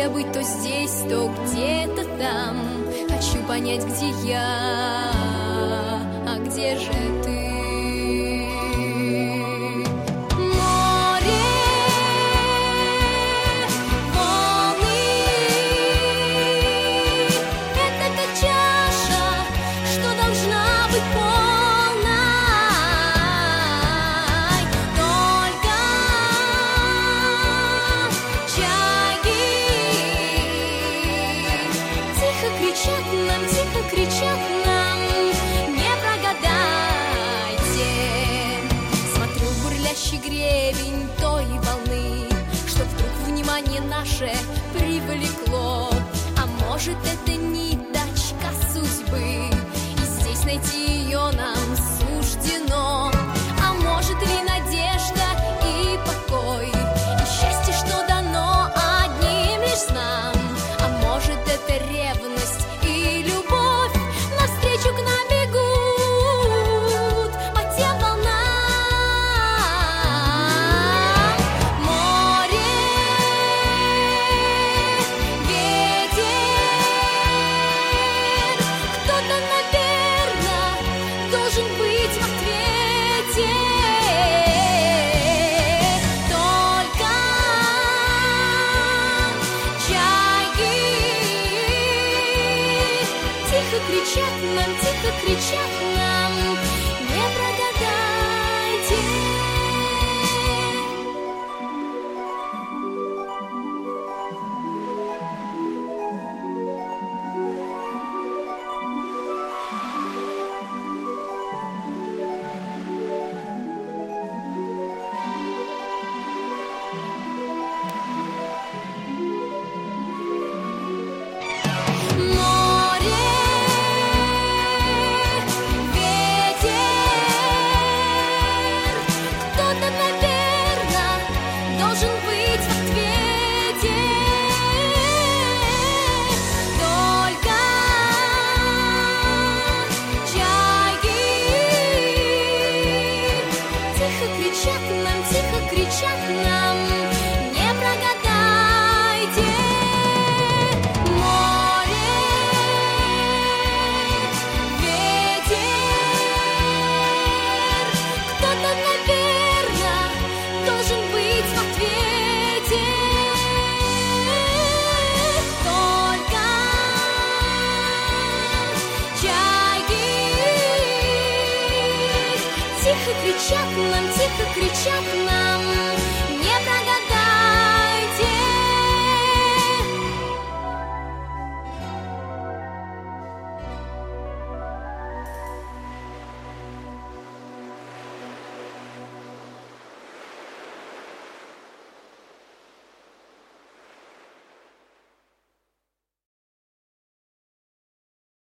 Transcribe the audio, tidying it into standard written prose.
где быть, то здесь, то где-то там. Хочу понять, где я, а где же ты? Кричат нам, не прогадайте. Смотрю в бурлящий гребень той волны, что вдруг внимание наше привлекло. А может, это ниточка судьбы, и здесь найти ее нам суждено. А может ли надежда и покой, и счастье, что дано одним лишь нам? А может, это ревность и любовь навстречу к нам бегут по тем волнам. Море, ветер, кто-то, наверное, должен быть в ответе. Только чайки тихо кричат нам, не прогадайте. Тихо кричат нам, не прогадайте. Море, ветер, кто-то, наверное, должен быть в ответе. Только чайки тихо кричат нам,